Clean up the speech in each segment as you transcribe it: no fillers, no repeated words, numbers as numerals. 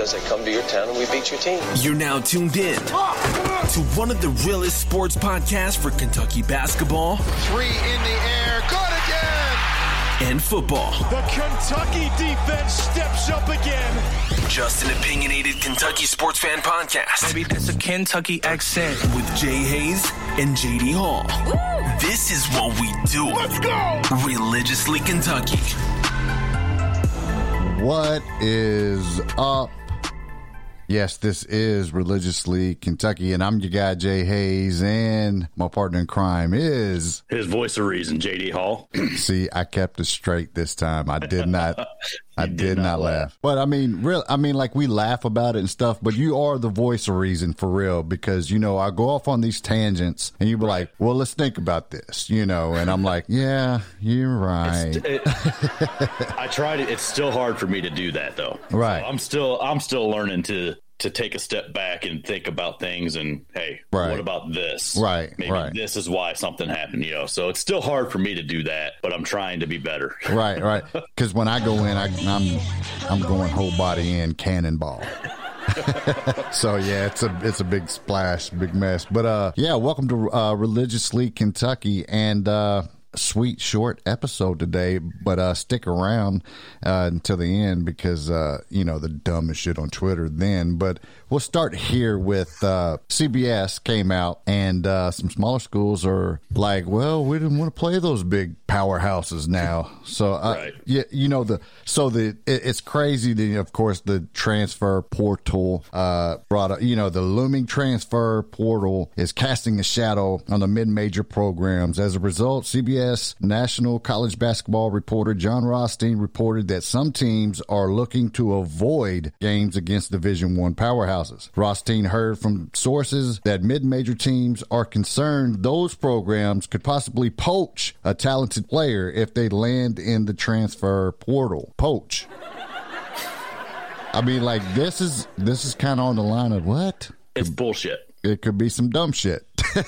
because they come to your town and we beat your team. You're now tuned in to one of the realest sports podcasts for Kentucky basketball. 3 in the air, good again! And football. The Kentucky defense steps up again. Just an opinionated Kentucky sports fan podcast. Maybe that's a Kentucky accent. With Jay Hayes and JD Hall. Woo! This is what we do. Let's go! Religiously Kentucky. What is up? Yes, this is Religiously Kentucky, and I'm your guy, Jay Hayes, and my partner in crime is... His voice of reason, J.D. Hall. See, I kept it straight this time. I did not... I did not laugh. But I mean, like we laugh about it and stuff, but you are the voice of reason for real because, you know, I go off on these tangents and you be like, well, let's think about this, you know, and I'm like, yeah, you're right. I tried it. It's still hard for me to do that though. Right. So I'm still learning to take a step back and think about things and, hey, right. What about this? Right. Maybe this is why something happened, you know? So it's still hard for me to do that, but I'm trying to be better. Right. Because when I go in, I'm going whole body in cannonball. So yeah, it's a big splash, big mess. But yeah, welcome to Religiously Kentucky, and sweet short episode today, but stick around until the end because you know, the dumbest shit on Twitter then. But we'll start here with CBS came out, and some smaller schools are like, well, we didn't want to play those big powerhouses now. So right. Yeah, you know, it's crazy that, of course, the transfer portal brought up, you know, the looming transfer portal is casting a shadow on the mid-major programs. As a result, CBS national college basketball reporter John Rothstein reported that some teams are looking to avoid games against Division I powerhouses. Rothstein heard from sources that mid-major teams are concerned those programs could possibly poach a talented player if they land in the transfer portal. Poach. I mean, like, this is kind of on the line of what? It's bullshit. It could be some dumb shit.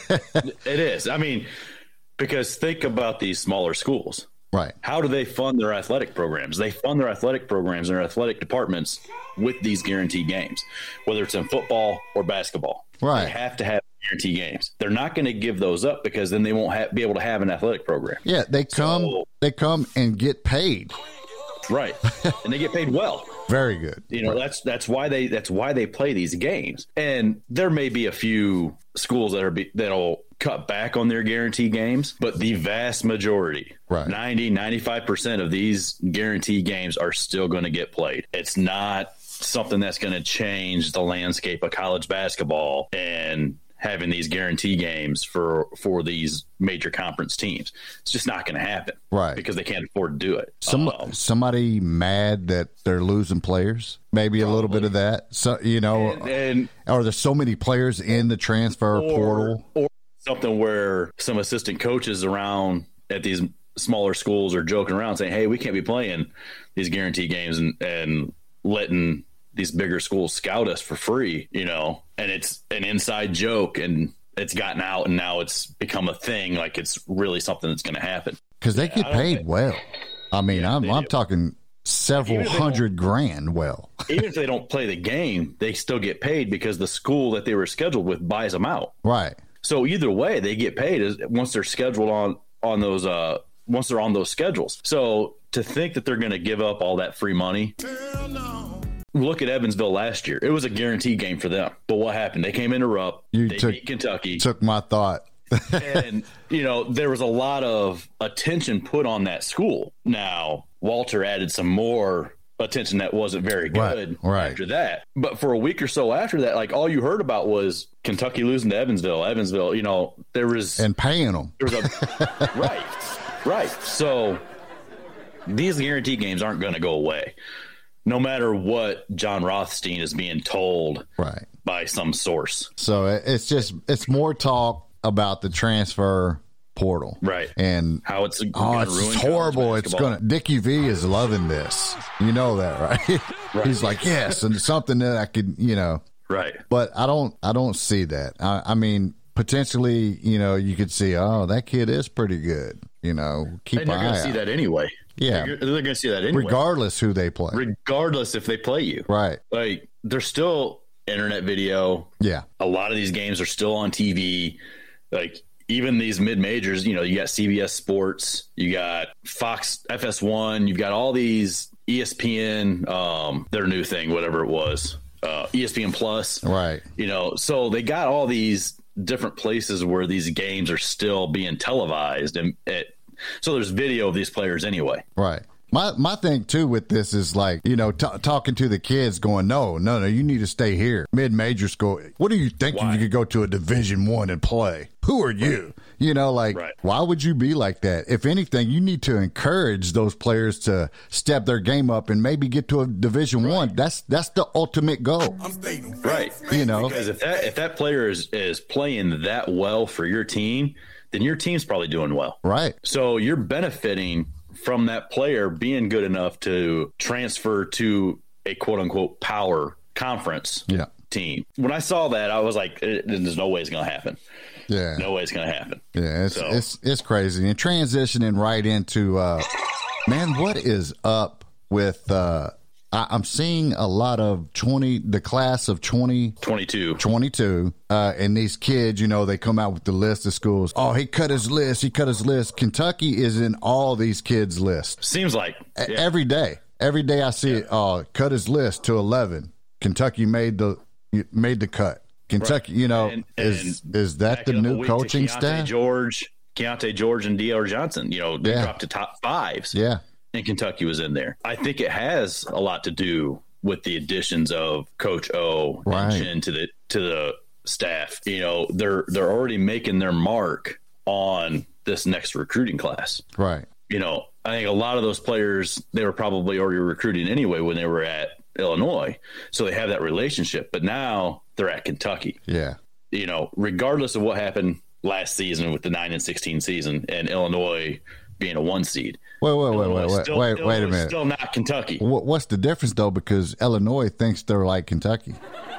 It is. I mean, because think about these smaller schools. Right. How do they fund their athletic programs? They fund their athletic programs and their athletic departments with these guaranteed games, whether it's in football or basketball. Right. They have to have guaranteed games. They're not going to give those up because then they won't be able to have an athletic program. Yeah, they come and get paid. Right. And they get paid well. Very good. You know, right. that's why they play these games. And there may be a few schools that'll cut back on their guarantee games, but the vast majority, right, 95% of these guarantee games are still going to get played. It's not something that's going to change the landscape of college basketball and having these guarantee games for these major conference teams. It's just not going to happen. Right. Because they can't afford to do it. Somebody mad that they're losing players? Maybe probably a little bit of that. So, you know, and are there so many players in the transfer portal? Or something where some assistant coaches around at these smaller schools are joking around saying, hey, we can't be playing these guarantee games and letting these bigger schools scout us for free, you know, and it's an inside joke and it's gotten out and now it's become a thing. Like it's really something that's going to happen. Because they get paid well. I mean, I'm talking several $100,000 well. Even if they don't play the game, they still get paid because the school that they were scheduled with buys them out. Right. So either way, they get paid once they're scheduled on those once they're on those schedules. So to think that they're going to give up all that free money. Look at Evansville last year. It was a guaranteed game for them. But what happened? They came into Rupp. They beat Kentucky. Took my thought. And, you know, there was a lot of attention put on that school. Now, Walter added some more attention that wasn't very good after that. But for a week or so after that, like all you heard about was Kentucky losing to Evansville, you know, there was... And paying them. There was right. So these guarantee games aren't going to go away. No matter what John Rothstein is being told by some source. So it's more talk about the transfer portal. Right. And how it's horrible. It's Dickie V is loving this. You know that, right? He's like, yes, and something that I could, you know. Right. But I don't see that. I mean, potentially, you know, you could see, oh, that kid is pretty good. You know, keep an eye out. They're going to see that anyway. Yeah. They're going to see that anyway. Regardless who they play. Regardless if they play you. Right. Like, there's still internet video. Yeah. A lot of these games are still on TV. Like, even these mid-majors, you got CBS Sports, you got Fox FS1, you've got all these ESPN, their new thing, whatever it was, ESPN Plus. Right. So they got all these different places where these games are still being televised. So there's video of these players anyway. Right. My thing, too, with this is like, talking to the kids going, no, you need to stay here. Mid-major school. What are you thinking? Why? You could go to a Division I and play? Who are you? Right. Why would you be like that? If anything, you need to encourage those players to step their game up and maybe get to a Division I. That's the ultimate goal. Right. Because if that player is playing that well for your team, then your team's probably doing well. Right. So you're benefiting from that player being good enough to transfer to a quote unquote power conference team. When I saw that, I was like, there's no way it's going to happen. Yeah. No way it's going to happen. Yeah. It's crazy. And transitioning right into, man, what is up with, I'm seeing a lot of the class of 22. And these kids, they come out with the list of schools. Oh, he cut his list. Kentucky is in all these kids' lists. Seems like every day I see it. Oh, cut his list to 11. Kentucky made the cut. Kentucky, right. is that the new coaching staff? Keontae George and D.R. Johnson, they dropped to top fives. Yeah. And Kentucky was in there. I think it has a lot to do with the additions of Coach O and Chin to the staff. They're already making their mark on this next recruiting class. Right. I think a lot of those players, they were probably already recruiting anyway when they were at Illinois. So they have that relationship. But now they're at Kentucky. Yeah. Regardless of what happened last season with the 9-16 season and Illinois being a 1 seed. Wait a minute. Still not Kentucky. What's the difference, though? Because Illinois thinks they're like Kentucky.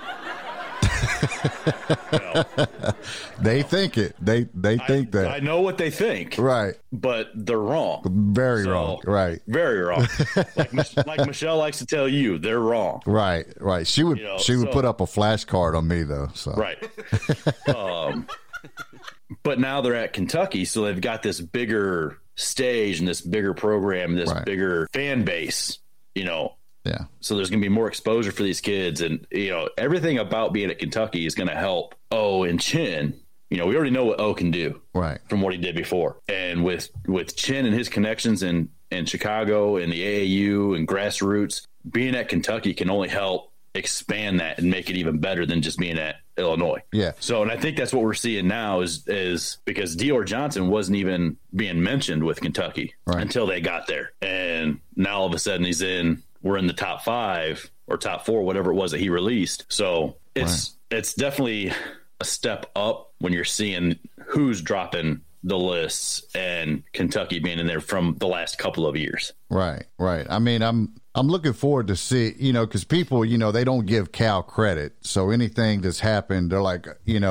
They think it. They think that. I know what they think. Right. But they're wrong. Very wrong. Right. Very wrong. like Michelle likes to tell you, they're wrong. Right. She would put up a flashcard on me, though. So. Right. But now they're at Kentucky, so they've got this bigger stage and this bigger program, this bigger fan base, Yeah. So there's going to be more exposure for these kids. And, everything about being at Kentucky is going to help O and Chin. We already know what O can do from what he did before. And with Chin and his connections in Chicago and the AAU and grassroots, being at Kentucky can only help expand that and make it even better than just being at Illinois. Yeah. So, and I think that's what we're seeing now is because D.R. Johnson wasn't even being mentioned with Kentucky until they got there. And now all of a sudden we're in the top 5 or top 4, whatever it was that he released. So it's definitely a step up when you're seeing who's dropping the lists and Kentucky being in there from the last couple of years. Right. I mean, I'm looking forward to see, because people, they don't give Cal credit. So anything that's happened, they're like,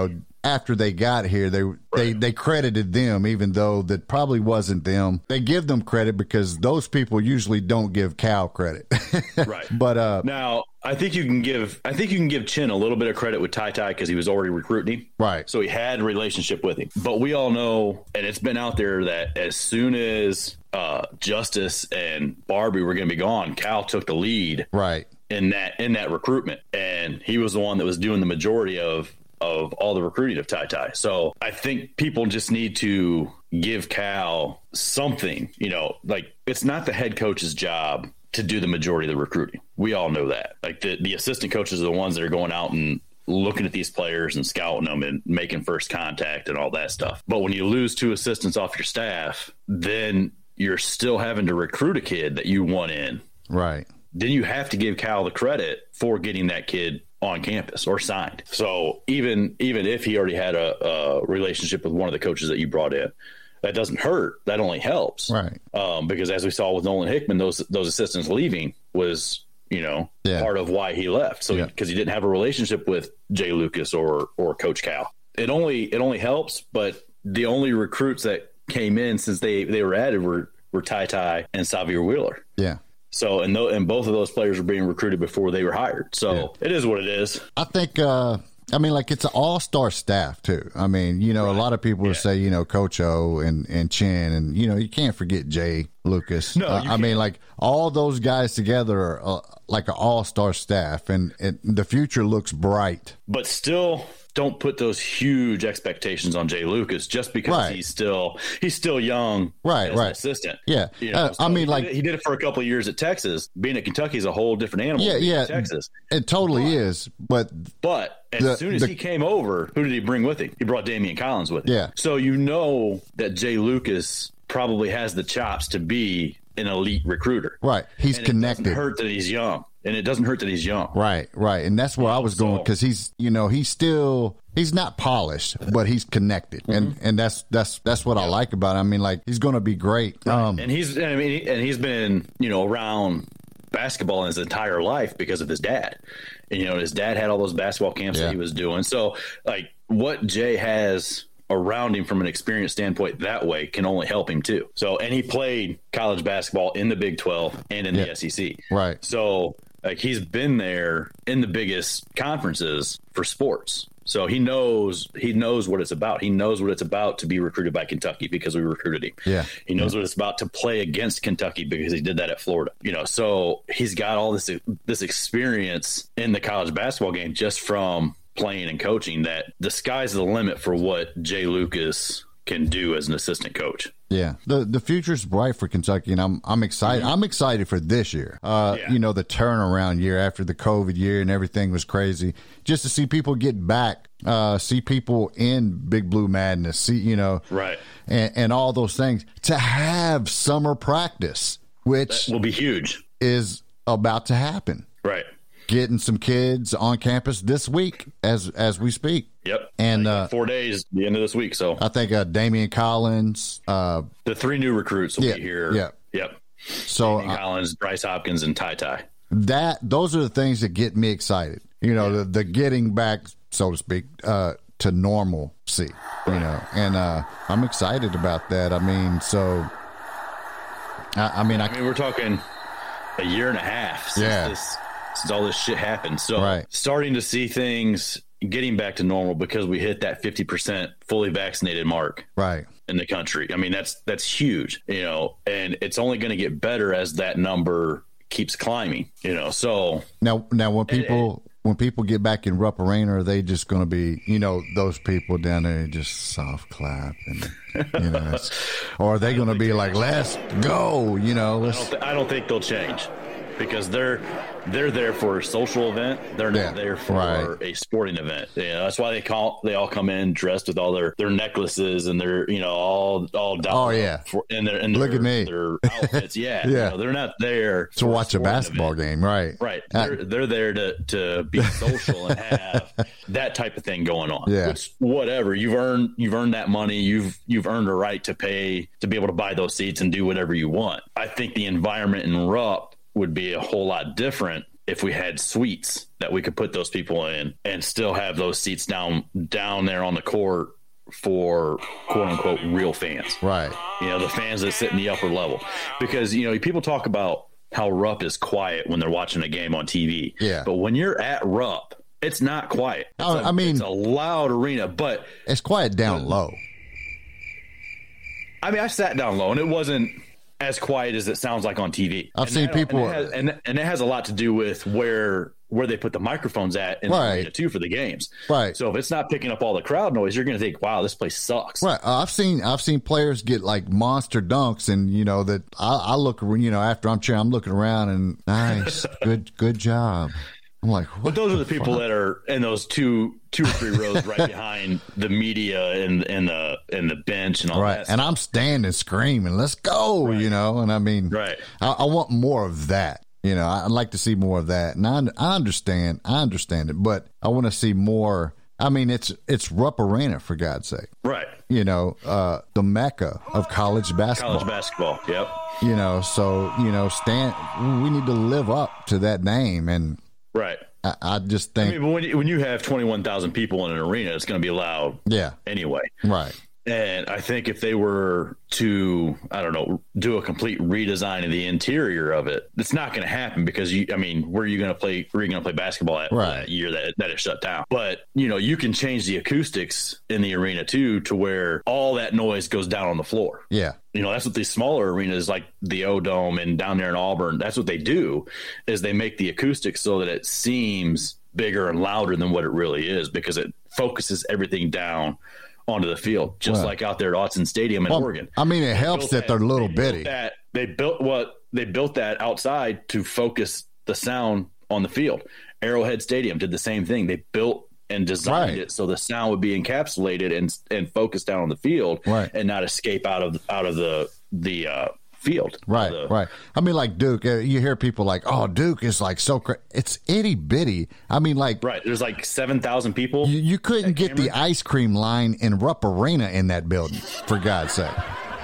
after they got here, they credited them, even though that probably wasn't them. They give them credit because those people usually don't give Cal credit. Right. But now I think you can give Chin a little bit of credit with Ty because he was already recruiting him. Right. So he had a relationship with him. But we all know, and it's been out there, that as soon as Justice and Barbie were going to be gone, Cal took the lead. Right. In that recruitment, and he was the one that was doing the majority of all the recruiting of Ty. So I think people just need to give Cal something, like it's not the head coach's job to do the majority of the recruiting. We all know that. Like the assistant coaches are the ones that are going out and looking at these players and scouting them and making first contact and all that stuff. But when you lose 2 assistants off your staff, then you're still having to recruit a kid that you want in. Right. Then you have to give Cal the credit for getting that kid on campus or signed. So even if he already had a relationship with one of the coaches that you brought in, that doesn't hurt. That only helps. Right. Because as we saw with Nolan Hickman, those assistants leaving was, part of why he left. So because he didn't have a relationship with Jay Lucas or Coach Cal. It only helps, but the only recruits that came in since they were added were Ty and Xavier Wheeler. Yeah. So, and both of those players were being recruited before they were hired. So It is what it is. I think, it's an all-star staff, too. I mean, a lot of people will say, Coach O and Chin, and, you can't forget Jay Lucas. No, I mean, like, all those guys together are like an all-star staff, and the future looks bright. But still, don't put those huge expectations on Jay Lucas just because he's still young as an assistant. Yeah. He did it for a couple of years at Texas. Being at Kentucky is a whole different animal. Yeah. Texas. It totally is. But as soon as he came over, who did he bring with him? He brought Damian Collins with him. Yeah. So that Jay Lucas probably has the chops to be an elite recruiter. Right. He's connected. It doesn't hurt that he's young. And it doesn't hurt that he's young. Right. And that's where I was going, because he's not polished, but he's connected. Mm-hmm. And that's what I like about him. I mean, like, he's going to be great. Right. And he's been, around basketball in his entire life because of his dad. And, his dad had all those basketball camps that he was doing. So, like, what Jay has around him from an experience standpoint that way can only help him too. So, and he played college basketball in the Big 12 and in the SEC. Right. So, like, he's been there in the biggest conferences for sports. So he knows what it's about. He knows what it's about to be recruited by Kentucky because we recruited him. Yeah. He knows what it's about to play against Kentucky because he did that at Florida. So he's got all this experience in the college basketball game just from playing and coaching, that the sky's the limit for what Jay Lucas can do as an assistant coach. Yeah, the future's bright for Kentucky, and I'm excited. Mm-hmm. I'm excited for this year. The turnaround year after the COVID year and everything was crazy. Just to see people get back, see people in Big Blue Madness, right, and all those things. To have summer practice, which that will be huge, is about to happen. Right. Getting some kids on campus this week as we speak. Yep. And 4 days, the end of this week. So I think Damian Collins. The 3 new recruits will be here. Yeah. Yep. So Damian Collins, Bryce Hopkins, and Ty. Those are the things that get me excited. The getting back, so to speak, to normalcy. And I'm excited about that. I mean, we're talking a year and a half since all this shit happened. So starting to see things getting back to normal because we hit that 50% fully vaccinated mark in the country. I mean, that's huge, and it's only going to get better as that number keeps climbing, so now when people get back in Rupp Arena, are they just going to be, those people down there just soft clap and, or are they going to be like, let's go, I don't think they'll change. Because they're there for a social event. They're not there for a sporting event. That's why they all come in dressed with all their necklaces and their all dolled and look at me, their outfits. They're not there to watch a basketball game, right? They're there to be social and have that type of thing going on. Which, whatever, you've earned that money. You've earned a right to pay to be able to buy those seats and do whatever you want. I think the environment in Rupp would be a whole lot different if we had suites that we could put those people in and still have those seats down there on the court for quote unquote real fans. Right. The fans that sit in the upper level. Because, people talk about how Rupp is quiet when they're watching a game on TV. Yeah. But when you're at Rupp, it's not quiet. It's a loud arena, but it's quiet down low. I mean, I sat down low and it wasn't as quiet as it sounds like on TV. I've seen people, and it has a lot to do with where they put the microphones at in the arena too for the games. Right. So if it's not picking up all the crowd noise, you're going to think, "Wow, this place sucks." Right. I've seen players get like monster dunks, and that I look, after I'm cheering, I'm looking around and nice, good job. I'm like, what? But those are the people that are in those two or three rows right behind the media and the bench and all that. And I'm standing screaming, "Let's go!" And I mean, I want more of that. I'd like to see more of that. And I understand it, but I want to see more. I mean, it's Rupp Arena, for God's sake. Right. The Mecca of college basketball. College basketball. Yep. We need to live up to that name. And right. I just think. But when you have 21,000 people in an arena, it's going to be loud. Yeah. Anyway. Right. And I think if they were to, I don't know, do a complete redesign of the interior of it, it's not going to happen because where are you going to play? Where are you going to play basketball at that year that it shut down? But you can change the acoustics in the arena too, to where all that noise goes down on the floor. Yeah. That's what these smaller arenas like the O-Dome and down there in Auburn, that's what they do, is they make the acoustics so that it seems bigger and louder than what it really is, because it focuses everything down onto the field, just like out there at Autzen Stadium in Oregon. I mean, it helps that they're little bitty. They built that outside to focus the sound on the field. Arrowhead Stadium did the same thing. They built and designed it so the sound would be encapsulated and focused down on the field, and not escape out of the field. Right. I mean, like Duke, you hear people like, oh, Duke is like so it's itty bitty. I mean, like, there's like 7,000 people. You couldn't get the ice cream line in Rupp Arena in that building, for God's sake.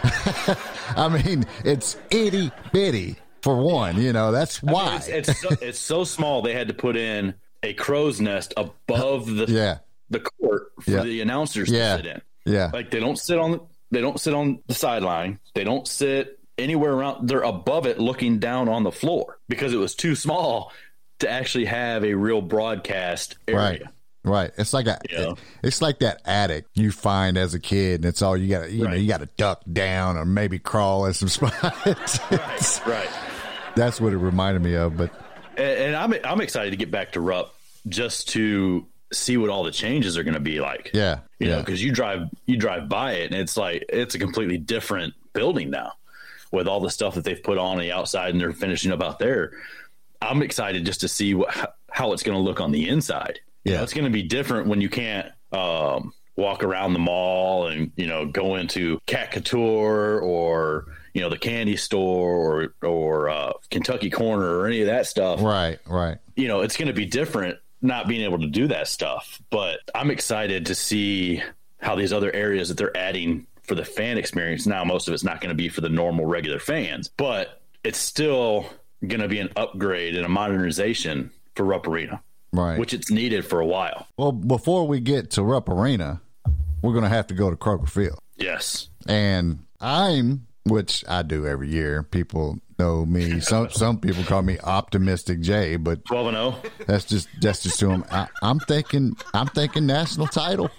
I mean, it's itty bitty for one, that's why. It's so small. They had to put in a crow's nest above the court for the announcers to sit in. Yeah. Like they don't sit on the sideline. They don't sit anywhere around. They're above it looking down on the floor because it was too small to actually have a real broadcast area. Right. It's like it's like that attic you find as a kid, and it's all you got. You got to duck down or maybe crawl in some spots. Right. That's what it reminded me of. But I'm excited to get back to Rupp just to see what all the changes are going to be like. Yeah. Because you drive by it, and it's like it's a completely different building now, with all the stuff that they've put on the outside and they're finishing up out there. I'm excited just to see how it's going to look on the inside. It's going to be different when you can't walk around the mall and, go into Cat Couture or, the candy store or Kentucky Corner or any of that stuff. Right. It's going to be different not being able to do that stuff. But I'm excited to see how these other areas that they're adding for the fan experience. Now, most of it's not going to be for the normal regular fans, but it's still going to be an upgrade and a modernization for Rupp Arena, which it's needed for a while. Well, before we get to Rupp Arena, we're going to have to go to Kroger Field. Yes. And which I do every year. People know me. Some people call me Optimistic Jay, but 12-0. That's just to them. I'm thinking national title.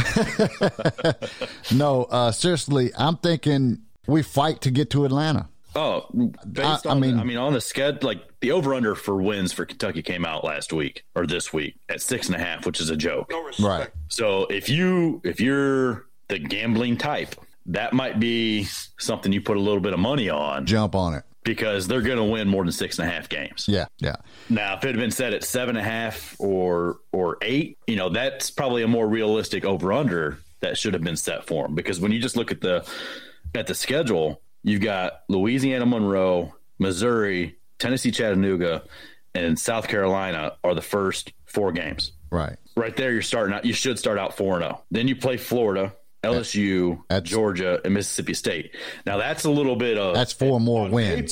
No, seriously, I'm thinking we fight to get to Atlanta. Oh, on the schedule, like the over/under for wins for Kentucky came out last week or this week at 6.5, which is a joke. Right. So if you're the gambling type, that might be something you put a little bit of money on. Jump on it. Because they're going to win more than 6.5 games. Yeah. Now, if it had been set at 7.5 or 8, that's probably a more realistic over/under that should have been set for them. Because when you just look at the schedule, you've got Louisiana Monroe, Missouri, Tennessee Chattanooga, and South Carolina are the first 4 games. Right there, you should start out 4-0. Then you play Florida, LSU, Georgia, and Mississippi State. Now that's a little bit of that's 4 more wins.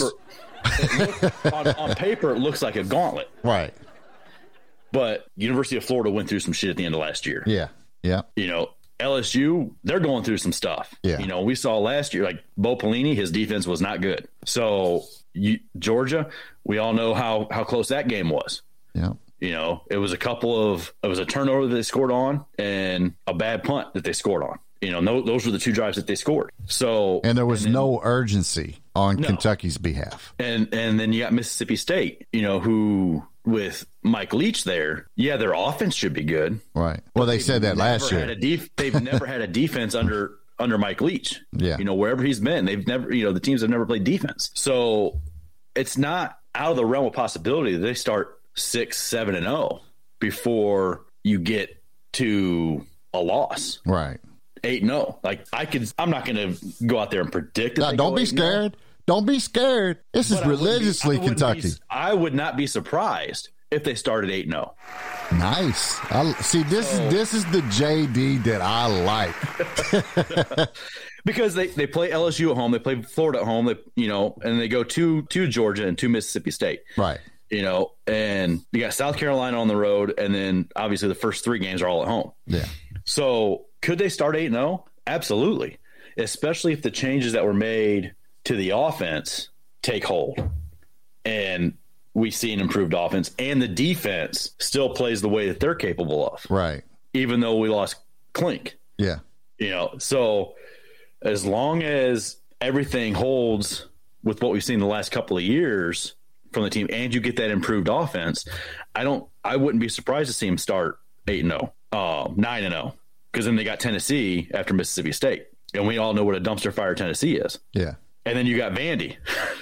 On paper, it looks like a gauntlet, right? But University of Florida went through some shit at the end of last year. Yeah. LSU, they're going through some stuff. Yeah. We saw last year, like Bo Pelini, his defense was not good. So Georgia, we all know how close that game was. Yeah. It was a turnover that they scored on and a bad punt that they scored on. Those were the 2 drives that they scored. And there was no urgency on Kentucky's behalf. And then you got Mississippi State, who with Mike Leach there, their offense should be good. Right. Well, they said that last year. They've never had a defense under Mike Leach. Yeah. Wherever he's been, they've never, the teams have never played defense. So it's not out of the realm of possibility that they start 6-7-0 before you get to a loss. Right. 8-0. I'm not going to go out there and predict. Don't be scared. Don't be scared. This is religiously Kentucky. I would not be surprised if they started 8-0. Nice. This is the JD that I like. Because they play LSU at home, they play Florida at home, and they go to Georgia and to Mississippi State. Right. And you got South Carolina on the road, and then obviously the first 3 games are all at home. Yeah. So could they start 8-0? Absolutely. Especially if the changes that were made to the offense take hold and we see an improved offense and the defense still plays the way that they're capable of. Right. Even though we lost Clink. Yeah. So as long as everything holds with what we've seen the last couple of years from the team and you get that improved offense, I wouldn't be surprised to see him start 8-0, 9-0, because then they got Tennessee after Mississippi State. And we all know what a dumpster fire Tennessee is. Yeah. And then you got Vandy.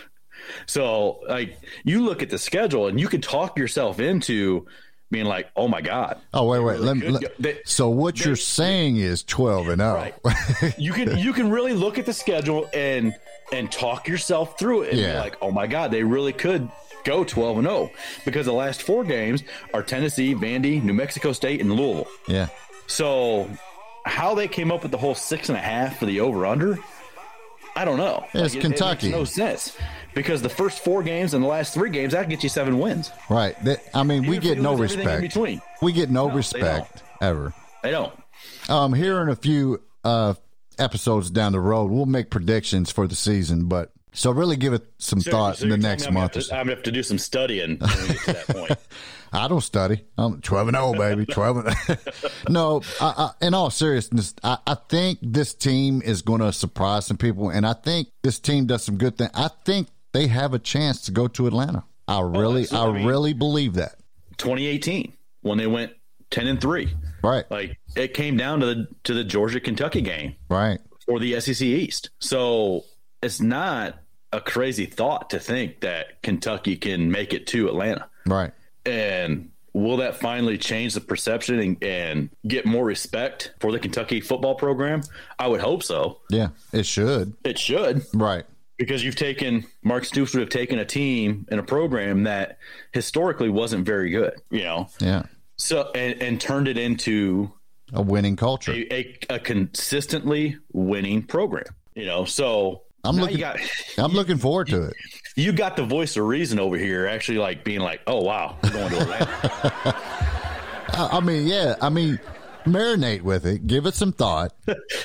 So, like, you look at the schedule and you can talk yourself into being like, oh, my God. Oh, wait. So what you're saying is 12-0. Right. You can really look at the schedule and talk yourself through it and be like, oh, my God, they really could go 12-0 because the last 4 games are Tennessee, Vandy, New Mexico State, and Louisville. Yeah. So how they came up with the whole 6.5 for the over-under, I don't know. It's Kentucky. It makes no sense because the first 4 games and the last 3 games, that can get you 7 wins. Right. We get no respect. We get no respect ever. They don't. Here in a few episodes down the road, we'll make predictions for the season, but so really give it some thought in the next month. I'm going to have to do some studying when we get to that point. I don't study. I'm 12-0, baby. 12-0. No, in all seriousness, I think this team is going to surprise some people, and I think this team does some good things. I think they have a chance to go to Atlanta. I really believe that. 2018, when they went 10-3, right? Like it came down to the Georgia-Kentucky game, right, or the SEC East. So it's not a crazy thought to think that Kentucky can make it to Atlanta, right? And will that finally change the perception and get more respect for the Kentucky football program? I would hope so. Yeah, it should. It should. Right. Because Mark Stoops would have taken a team and a program that historically wasn't very good, Yeah. So, and turned it into a winning culture, a consistently winning program, so I'm looking forward to it. You got the voice of reason over here, actually, like being like, "Oh wow, we're going to Atlanta." Marinate with it, give it some thought.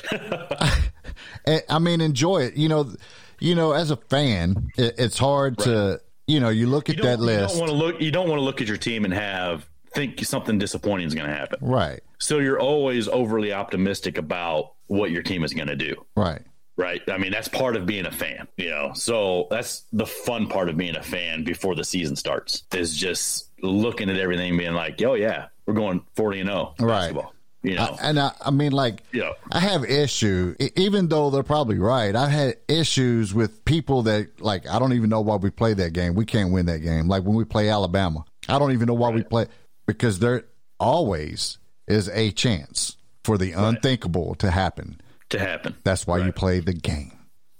Enjoy it. As a fan, it's hard to, you look at that list. You don't want to look at your team and think something disappointing is going to happen. Right. So you're always overly optimistic about what your team is going to do. Right. Right. I mean, that's part of being a fan, so that's the fun part of being a fan before the season starts is just looking at everything and being like, oh yeah, we're going 40-0 basketball. Right. I have issue, even though they're probably right. I've had issues with people that I don't even know why we play that game. We can't win that game. Like when we play Alabama, I don't even know why we play, because there always is a chance for the unthinkable to happen. That's why you play the game.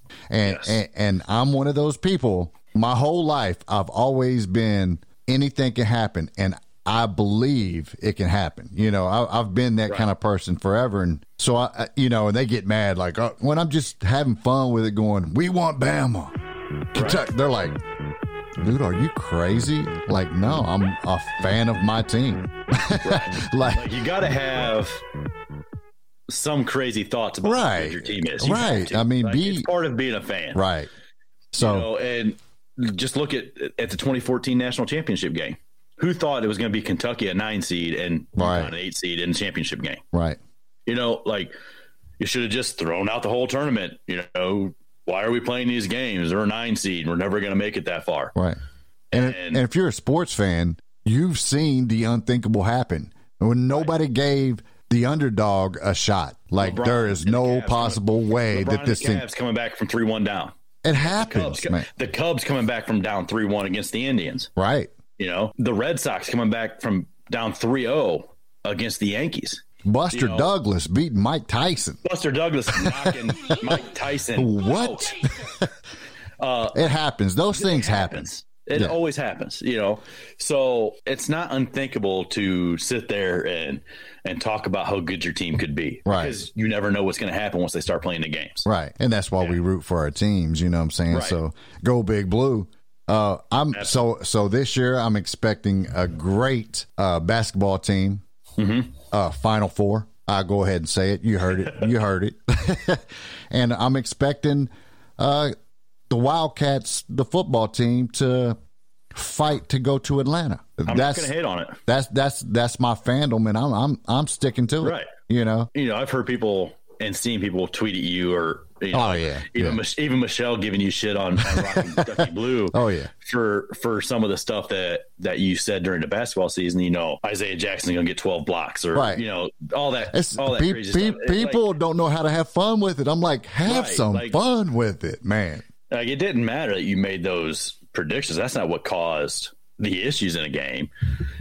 And I'm one of those people. My whole life, I've always been anything can happen, and I believe it can happen. I've been that kind of person forever. And so, and they get mad when I'm just having fun with it going, we want Bama. Kentucky. They're like, dude, are you crazy? Like, no, I'm a fan of my team. Like you got to have some crazy thoughts about what your team is. Right. It's part of being a fan. Right. So, and just look at the 2014 national championship game. Who thought it was going to be Kentucky a 9 seed and an 8 seed in the championship game? Right. You should have just thrown out the whole tournament. Why are we playing these games? They're a 9 seed. We're never going to make it that far. Right. And if you're a sports fan, you've seen the unthinkable happen when nobody gave the underdog a shot. There is no possible way that this thing. Cavs coming back from 3-1 down. It happens, man. The Cubs coming back from down 3-1 against the Indians. Right. The Red Sox coming back from down 3-0 against the Yankees. Buster Douglas beating Mike Tyson. Buster Douglas knocking Mike Tyson. What? It happens. Those things happen. It always happens, So it's not unthinkable to sit there and talk about how good your team could be. Right. Because you never know what's going to happen once they start playing the games. Right. And that's why we root for our teams, you know what I'm saying? Right. So go Big Blue. So this year I'm expecting a great basketball team. Mm-hmm. Final Four. I'll go ahead and say it. You heard it. You heard it. And I'm expecting the Wildcats, the football team, to fight to go to Atlanta. I'm not going to hate on it. That's my fandom, and I'm sticking to it. Right. You know, I've heard people and seen people tweet at you, or even Michelle giving you shit on Rocking Kentucky Blue. Oh yeah, for some of the stuff that you said during the basketball season. Isaiah Jackson's going to get 12 blocks, or right. all that crazy stuff. People don't know how to have fun with it. I'm like, have some fun with it, man. Like, it didn't matter that you made those predictions. That's not what caused the issues in a game.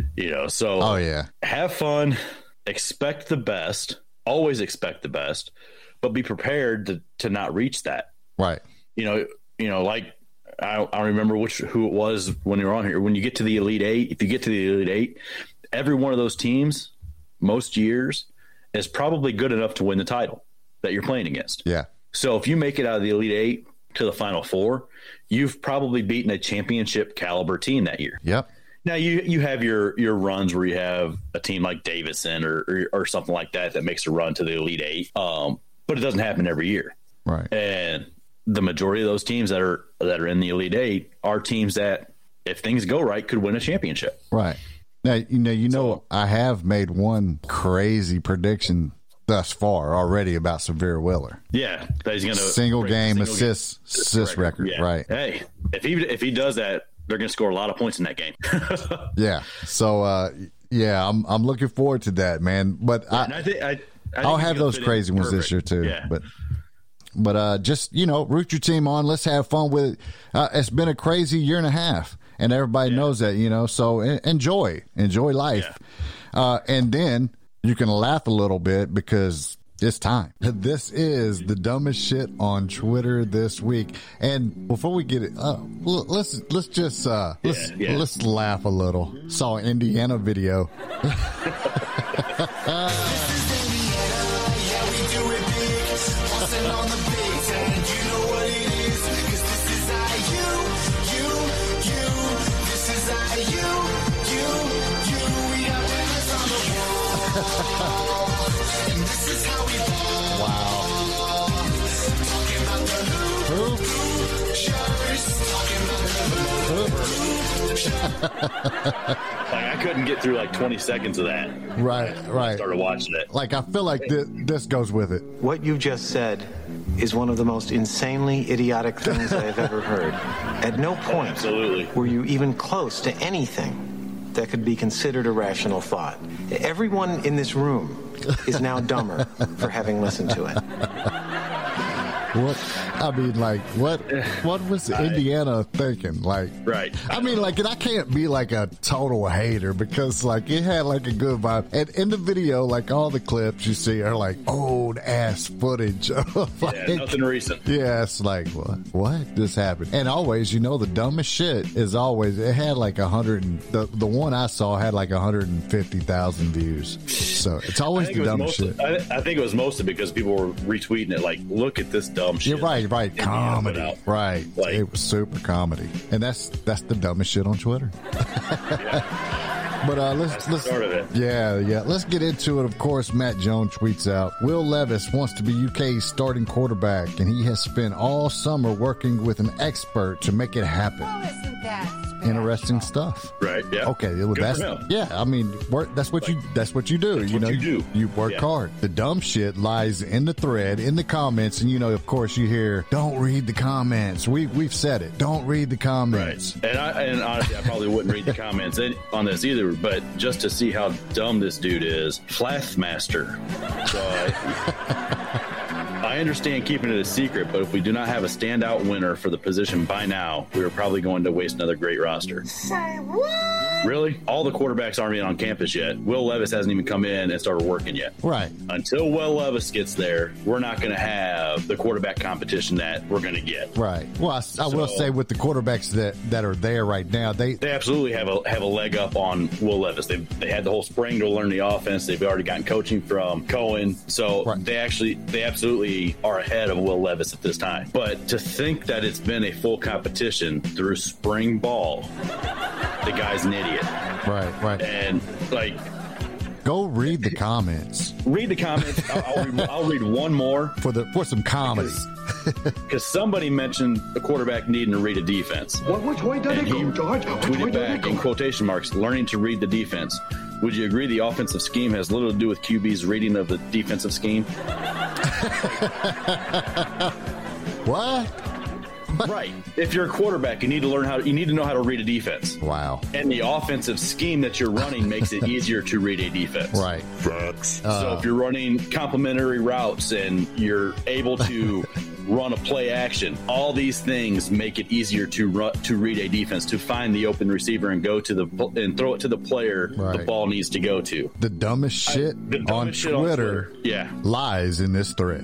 So have fun, expect the best, always expect the best, but be prepared to not reach that. Right. Like I don't remember who it was when you were on here. When you get to the Elite Eight, if you get to the Elite Eight, every one of those teams, most years, is probably good enough to win the title that you're playing against. Yeah. So if you make it out of the Elite Eight to the Final Four, you've probably beaten a championship caliber team that year. Yep. Now you have your runs where you have a team like Davidson or something like that makes a run to the Elite Eight. But it doesn't happen every year. Right. And the majority of those teams that are in the Elite Eight are teams that, if things go right, could win a championship. Right. Now, I have made one crazy prediction thus far already about Severe Wheeler. Yeah, that he's going to single game assist record. Yeah. Right. Hey, if he does that, they're going to score a lot of points in that game. Yeah. So I'm looking forward to that, man. But I'll have those crazy ones this year too. Yeah. But just root your team on. Let's have fun with it. It's been a crazy year and a half, and everybody knows that. So enjoy life, and then you can laugh a little bit because it's time. This is the dumbest shit on Twitter this week. And before we get it, let's laugh a little. Saw an Indiana video. I couldn't get through like 20 seconds of that. Right. I started watching it. Like, I feel like this goes with it. What you just said is one of the most insanely idiotic things I have ever heard. At no point were you even close to anything that could be considered a rational thought. Everyone in this room is now dumber for having listened to it. What was Indiana thinking? Like, right. I mean, like, and I can't be like a total hater because like it had like a good vibe. And in the video, like all the clips you see are like old ass footage of like, nothing recent. Yeah, it's like what just happened? And always, the dumbest shit is always it had like 100. The one I saw had like 150,000 views. So it's always the dumbest shit. I think it was mostly because people were retweeting it. Like, look at this dumb shit. You're right. Comedy. Right. Like, it was super comedy. And that's the dumbest shit on Twitter. But let's start of it. Yeah. Let's get into it. Of course, Matt Jones tweets out, Will Levis wants to be UK's starting quarterback, and he has spent all summer working with an expert to make it happen. Well, isn't that special? Interesting stuff. Right. Yeah. Okay. I mean, that's what you do. That's what you do. You work hard. The dumb shit lies in the thread, in the comments, and of course, you hear, "Don't read the comments." We've said it. Don't read the comments. Right. And honestly, I probably wouldn't read the comments on this either. But just to see how dumb this dude is, Flathmaster. So I understand keeping it a secret, but if we do not have a standout winner for the position by now, we are probably going to waste another great roster. Say what? Really? All the quarterbacks aren't even on campus yet. Will Levis hasn't even come in and started working yet. Right. Until Will Levis gets there, we're not going to have the quarterback competition that we're going to get. Right. Well, I will say with the quarterbacks that are there right now, they absolutely have a leg up on Will Levis. They had the whole spring to learn the offense. They've already gotten coaching from Cohen. So they absolutely are ahead of Will Levis at this time. But to think that it's been a full competition through spring ball, the guy's an idiot. Right. And Go read the comments. Read the comments. I'll read one more for some comedy. Because somebody mentioned a quarterback needing to read a defense. Which way does it go, George? Tweeted back in quotation marks, learning to read the defense. Would you agree the offensive scheme has little to do with QB's reading of the defensive scheme? What? Right. If you're a quarterback, you need to know how to read a defense. Wow. And the offensive scheme that you're running makes it easier to read a defense. Right. Facts. So if you're running complementary routes and you're able to run a play action, all these things make it easier to read a defense, to find the open receiver and go to and throw it to the player the ball needs to go to. The dumbest shit on Twitter lies in this thread.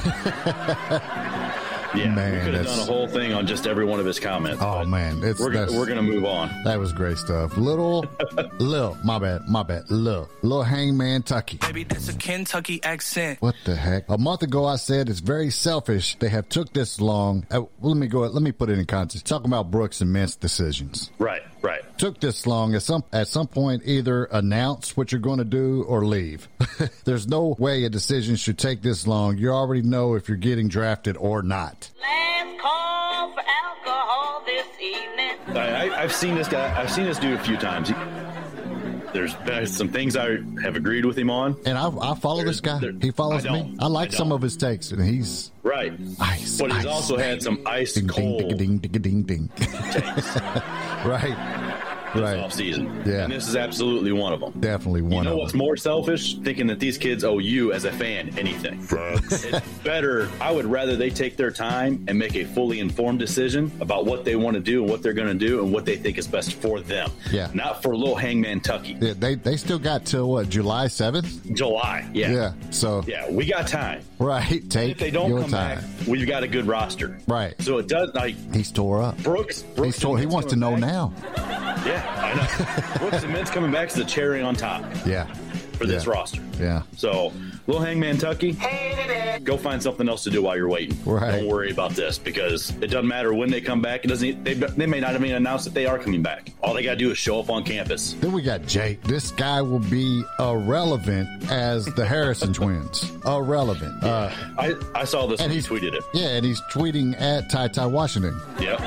Yeah, man, we could have done a whole thing on just every one of his comments. Oh man, we're gonna move on. That was great stuff. Lil, my bad. Lil Hangman Tucky. Baby, that's a Kentucky accent. What the heck? A month ago, I said it's very selfish they have took this long. Let me put it in context. Talking about Brooks and Mintz decisions. Right. Took this long. At some point, either announce what you're going to do or leave. There's no way a decision should take this long. You already know if you're getting drafted or not. Last call for alcohol this evening. I've seen this guy. I've seen this dude a few times. There's some things I have agreed with him on, and I follow this guy. He follows me. I like some of his takes, and he's right. Ice, but he's also had some ice ding, cold ding, ding, ding, ding. takes. Right. Off season. Yeah. And this is absolutely one of them. Definitely one of them. You know what's more selfish? Thinking that these kids owe you as a fan anything. It's better. I would rather they take their time and make a fully informed decision about what they want to do and what they're going to do and what they think is best for them. Yeah. Not for little Hangman Tucky. Yeah, they still got till what, July 7th? July. Yeah. Yeah. So. Yeah, we got time. Right. Take if they don't your come time. back, we've got a good roster. Right. So it does he's tore up. Brooks he wants to know back. now. Yeah, I know. Brooks and Mintz coming back is the cherry on top. Yeah. For this roster. Yeah. So, little Hangman Tucky, go find something else to do while you're waiting. Right. Don't worry about this because it doesn't matter when they come back. They may not even announce that they are coming back. All they got to do is show up on campus. Then we got Jake. This guy will be irrelevant as the Harrison twins. Irrelevant. I saw this and he tweeted it. Yeah, and he's tweeting at Ty Washington. Yep.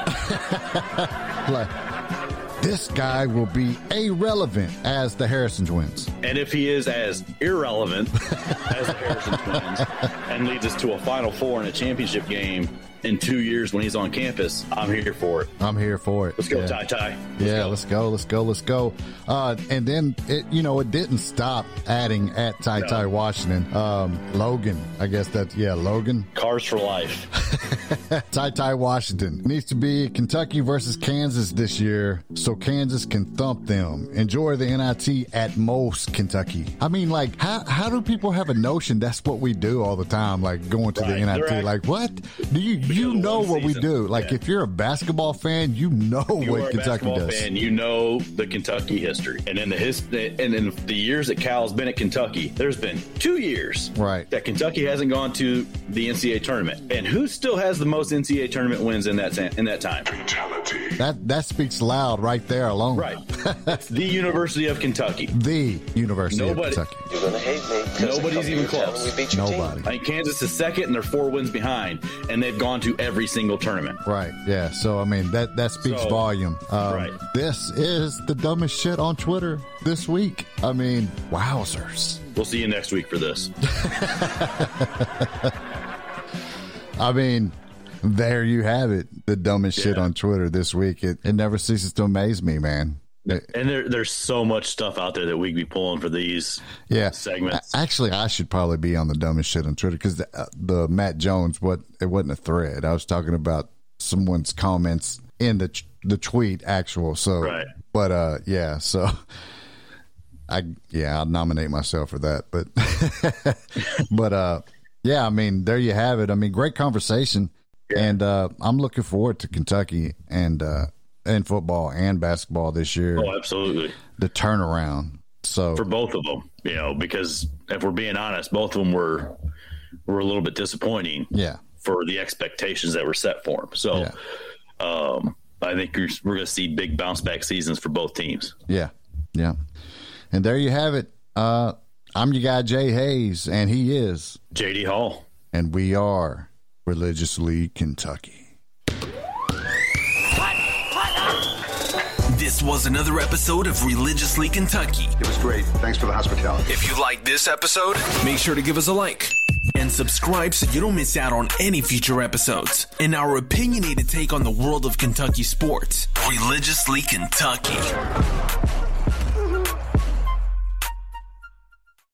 This guy will be irrelevant as the Harrison twins. And if he is as irrelevant as the Harrison twins and leads us to a Final Four and a championship game in 2 years when he's on campus, I'm here for it. I'm here for it. Let's go, Ty. Let's go. And then it didn't stop adding at Ty Washington. Logan, I guess Logan. Cars for life. Ty Washington needs to be Kentucky versus Kansas this year so Kansas can thump them. Enjoy the NIT at most, Kentucky. I mean, like, how do people have a notion that's what we do all the time, like going to the NIT? Like, what? Do you know what we do? Like, if you're a basketball fan, you know what Kentucky does. Fan, you know the Kentucky history. And in the years that Cal's been at Kentucky, there's been 2 years that Kentucky hasn't gone to the NCAA tournament. And who still has the most NCAA tournament wins in that time? Fatality. That speaks loud right there alone. Right. That's the University of Kentucky. The University of Kentucky. You're going to hate me. Nobody's even close. We beat your Nobody. team. I think Kansas is second and they're 4 wins behind. And they've gone to every single tournament. Right. Yeah. So, I mean, that speaks volume. This is the dumbest shit on Twitter this week. I mean, wowzers. We'll see you next week for this. I mean, there you have it. The dumbest shit on Twitter this week. It never ceases to amaze me, man. And there's so much stuff out there that we could be pulling for these segments. Actually, I should probably be on the dumbest shit on Twitter because the Matt Jones, it wasn't a thread. I was talking about someone's comments in the tweet actual. So, but so I'll nominate myself for that. But I mean, there you have it. I mean, great conversation, and I'm looking forward to Kentucky and football and basketball this year. Oh, absolutely. The turnaround. So for both of them, because if we're being honest, both of them were a little bit disappointing. Yeah. For the expectations that were set for them. So, I think we're going to see big bounce back seasons for both teams. Yeah. Yeah. And there you have it. I'm your guy, Jay Hayes, and he is JD Hall. And we are Religiously Kentucky. This was another episode of Religiously Kentucky. It was great. Thanks for the hospitality. If you liked this episode, make sure to give us a like and subscribe so you don't miss out on any future episodes and our opinionated take on the world of Kentucky sports. Religiously Kentucky.